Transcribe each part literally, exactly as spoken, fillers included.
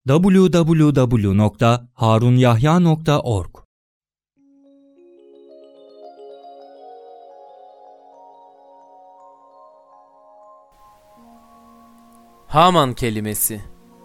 double-u double-u double-u nokta harun yahya nokta org. Haman kelimesi.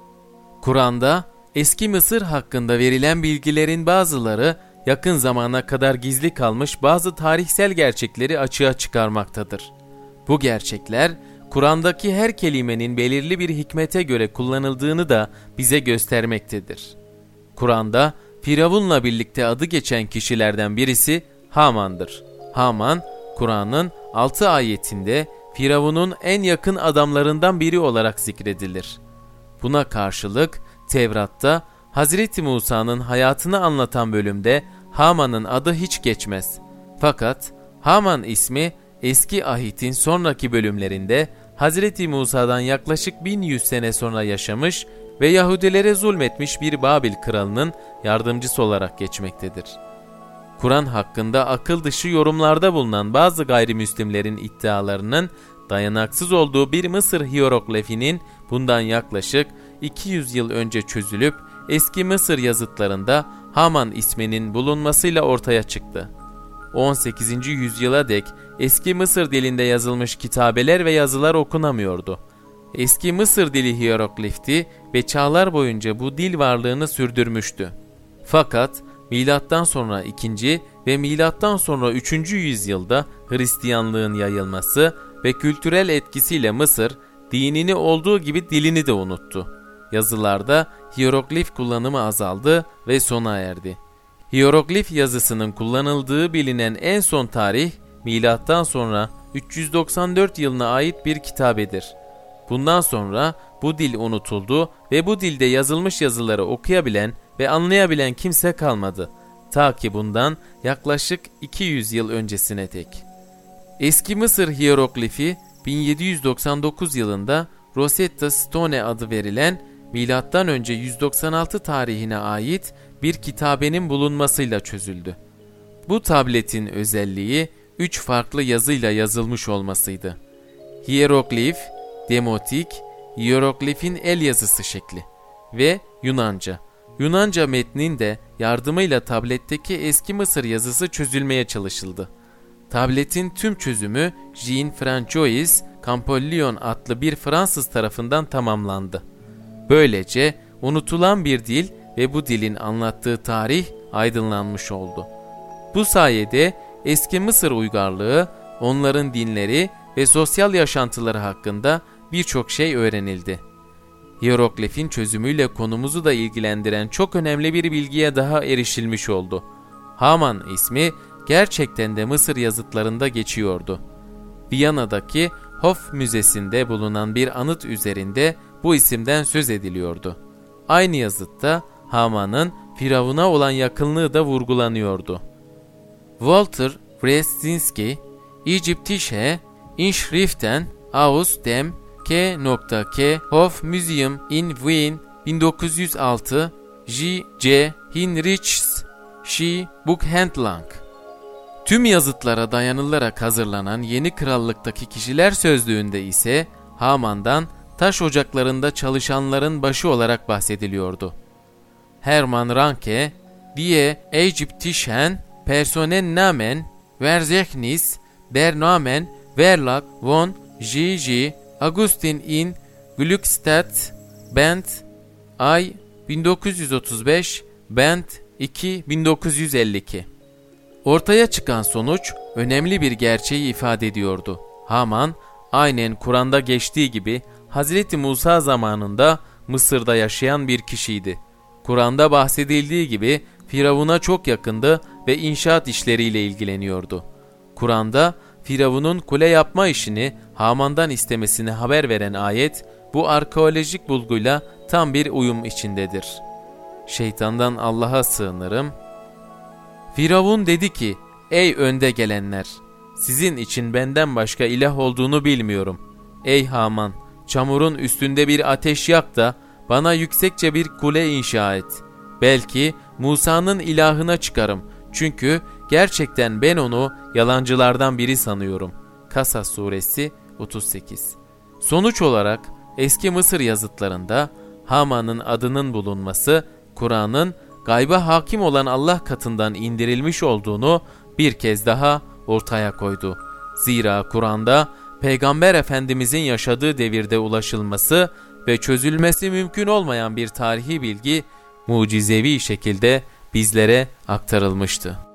Kur'an'da eski Mısır hakkında verilen bilgilerin bazıları yakın zamana kadar gizli kalmış bazı tarihsel gerçekleri açığa çıkarmaktadır. Bu gerçekler Kur'an'daki her kelimenin belirli bir hikmete göre kullanıldığını da bize göstermektedir. Kur'an'da Firavun'la birlikte adı geçen kişilerden birisi Haman'dır. Haman, Kur'an'ın altı ayetinde Firavun'un en yakın adamlarından biri olarak zikredilir. Buna karşılık Tevrat'ta Hazreti Musa'nın hayatını anlatan bölümde Haman'ın adı hiç geçmez. Fakat Haman ismi Eski Ahit'in sonraki bölümlerinde Hazreti Musa'dan yaklaşık bin yüz sene sonra yaşamış ve Yahudilere zulmetmiş bir Babil kralının yardımcısı olarak geçmektedir. Kur'an hakkında akıl dışı yorumlarda bulunan bazı gayrimüslimlerin iddialarının dayanaksız olduğu bir Mısır hiyeroglifinin bundan yaklaşık iki yüz yıl önce çözülüp eski Mısır yazıtlarında Haman isminin bulunmasıyla ortaya çıktı. on sekizinci yüzyıla dek eski Mısır dilinde yazılmış kitabeler ve yazılar okunamıyordu. Eski Mısır dili hiyeroglifti ve çağlar boyunca bu dil varlığını sürdürmüştü. Fakat milattan sonra ikinci ve milattan sonra üçüncü yüzyılda Hristiyanlığın yayılması ve kültürel etkisiyle Mısır dinini olduğu gibi dilini de unuttu. Yazılarda hiyeroglif kullanımı azaldı ve sona erdi. Hiyeroglif yazısının kullanıldığı bilinen en son tarih milattan sonra üç yüz doksan dört yılına ait bir kitabedir. Bundan sonra bu dil unutuldu ve bu dilde yazılmış yazıları okuyabilen ve anlayabilen kimse kalmadı. Ta ki bundan yaklaşık iki yüz yıl öncesine dek. Eski Mısır hiyeroglifi bin yedi yüz doksan dokuz yılında Rosetta Stone adı verilen milattan önce yüz doksan altı tarihine ait bir kitabenin bulunmasıyla çözüldü. Bu tabletin özelliği üç farklı yazıyla yazılmış olmasıydı. Hiyeroglif, demotik, hiyeroglifin el yazısı şekli ve Yunanca. Yunanca metnin de yardımıyla tabletteki eski Mısır yazısı çözülmeye çalışıldı. Tabletin tüm çözümü Jean-François Champollion adlı bir Fransız tarafından tamamlandı. Böylece unutulan bir dil ve bu dilin anlattığı tarih aydınlanmış oldu. Bu sayede eski Mısır uygarlığı, onların dinleri ve sosyal yaşantıları hakkında birçok şey öğrenildi. Hiyeroglifin çözümüyle konumuzu da ilgilendiren çok önemli bir bilgiye daha erişilmiş oldu. Haman ismi gerçekten de Mısır yazıtlarında geçiyordu. Viyana'daki Hof Müzesi'nde bulunan bir anıt üzerinde bu isimden söz ediliyordu. Aynı yazıtta Haman'ın Firavun'a olan yakınlığı da vurgulanıyordu. Walter Brzezinski, Egyptische Inschriften aus dem K K Hof Museum in Wien bin dokuz yüz altı, J C Hinrichs Şi Buchhandlung. Tüm yazıtlara dayanılarak hazırlanan Yeni Krallık'taki kişiler sözlüğünde ise Haman'dan taş ocaklarında çalışanların başı olarak bahsediliyordu. Hermann Ranke, Die Ägyptischen Personennamen Verzeichnis der Namen Verlag von J J Augustin in Glückstadt, Band Ay bin dokuz yüz otuz beş, Band iki bin dokuz yüz elli iki. Ortaya çıkan sonuç önemli bir gerçeği ifade ediyordu. Haman, aynen Kur'an'da geçtiği gibi Hazreti Musa zamanında Mısır'da yaşayan bir kişiydi. Kur'an'da bahsedildiği gibi Firavun'a çok yakındı ve inşaat işleriyle ilgileniyordu. Kur'an'da Firavun'un kule yapma işini Haman'dan istemesini haber veren ayet, bu arkeolojik bulguyla tam bir uyum içindedir. Şeytandan Allah'a sığınırım. Firavun dedi ki, ey önde gelenler, sizin için benden başka ilah olduğunu bilmiyorum. Ey Haman, çamurun üstünde bir ateş yak da bana yüksekçe bir kule inşa et. Belki Musa'nın ilahına çıkarım. Çünkü gerçekten ben onu yalancılardan biri sanıyorum. Kasas suresi otuz sekiz. Sonuç olarak eski Mısır yazıtlarında Haman'ın adının bulunması, Kur'an'ın gayba hakim olan Allah katından indirilmiş olduğunu bir kez daha ortaya koydu. Zira Kur'an'da Peygamber Efendimizin yaşadığı devirde ulaşılması ve çözülmesi mümkün olmayan bir tarihi bilgi mucizevi şekilde bizlere aktarılmıştı.